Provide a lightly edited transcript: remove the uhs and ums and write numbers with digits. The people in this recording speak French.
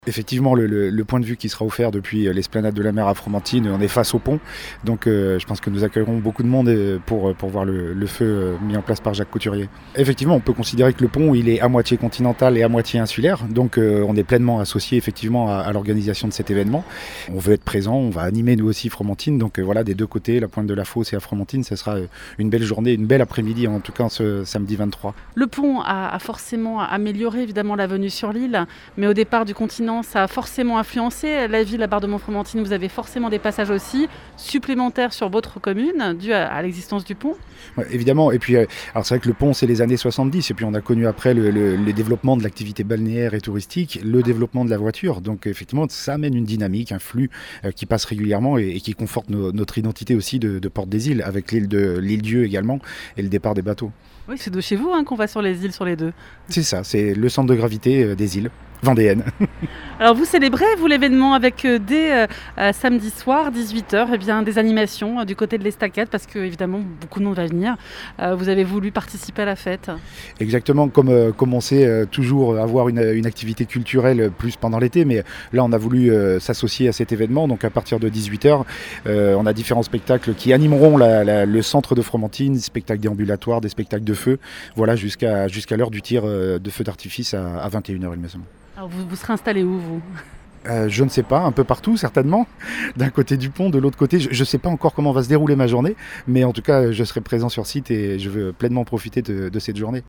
Effectivement, le point de vue qui sera offert depuis l'esplanade de la mer à Fromentine, on est face au pont, donc je pense que nous accueillerons beaucoup de monde pour voir le feu mis en place par Jacques Couturier. Effectivement, on peut considérer que le pont il est à moitié continental et à moitié insulaire, donc on est pleinement associé effectivement à l'organisation de cet événement. On veut être présent, on va animer nous aussi Fromentine, donc voilà, des deux côtés, la pointe de la fosse et à Fromentine, ce sera une belle journée, une belle après-midi, en tout cas ce samedi 23. Le pont a forcément amélioré évidemment la venue sur l'île, mais au départ du continent, ça a forcément influencé la ville à Bar-de-Montfromentine. Vous avez forcément des passages aussi supplémentaires sur votre commune dus à l'existence du pont. Ouais, évidemment, et puis alors c'est vrai que le pont c'est les années 70 et puis on a connu après le développement de l'activité balnéaire et touristique, le développement de la voiture, donc effectivement ça amène une dynamique, un flux qui passe régulièrement et qui conforte notre identité aussi de Porte des Îles avec l'île-Dieu également et le départ des bateaux. Oui, c'est de chez vous qu'on va sur les îles, sur les deux. C'est ça, c'est le centre de gravité des îles vendéennes. Alors vous célébrez, vous, l'événement avec dès samedi soir, 18h, des animations du côté de l'Estacade, parce que évidemment beaucoup de monde va venir. Vous avez voulu participer à la fête. Exactement, comme on sait toujours avoir une activité culturelle plus pendant l'été, mais là on a voulu s'associer à cet événement, donc à partir de 18h, on a différents spectacles qui animeront le centre de Fromentine, des spectacles déambulatoires, des spectacles de feu, voilà, jusqu'à l'heure du tir de feu d'artifice à 21h il me semble. Alors vous serez installé où, vous ? Je ne sais pas, un peu partout certainement, d'un côté du pont, de l'autre côté, je ne sais pas encore comment va se dérouler ma journée, mais en tout cas je serai présent sur site et je veux pleinement profiter de cette journée.